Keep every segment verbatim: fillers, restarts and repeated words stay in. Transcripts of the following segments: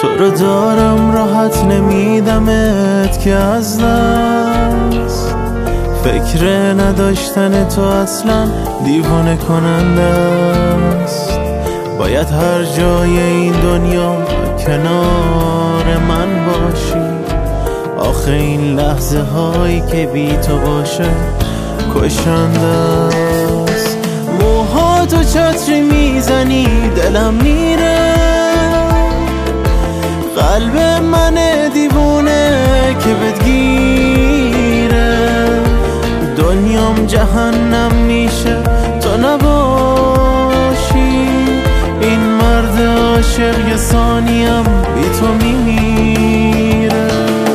تو رو دارم راحت نمیدمت که از دست، فکر نداشتن تو اصلا دیوانه کننده است. باید هر جای این دنیا کنار من باشی، آخه این لحظه هایی که بی تو باشه کشنده است. موهاتو چتری میزنی دلم میره، قلب من دیوونه که بتگیره. دنیام جهنم میشه تو نباشی، این مرد عاشق یه ثانیم بی تو میمیره.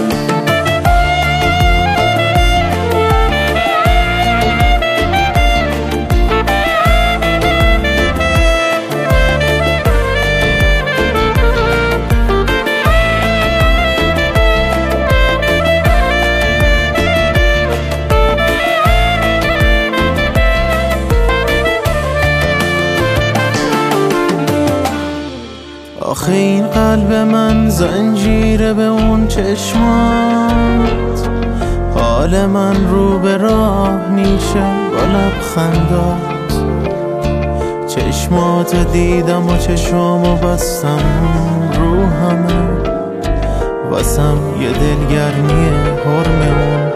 آخه این قلب من زنجیره به اون چشمات، حال من رو به راه میشه با لبخندات. چشماتو دیدم و چشمو بستم رو همه، واسم یه دلگرمی حرممون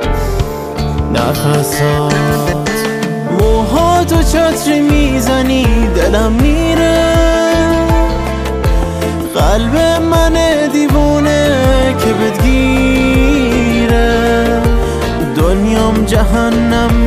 نفسات. موهاتو چتری میزنی دلم میره، قلب من دیوونه که بتگیره. دنیام جهنم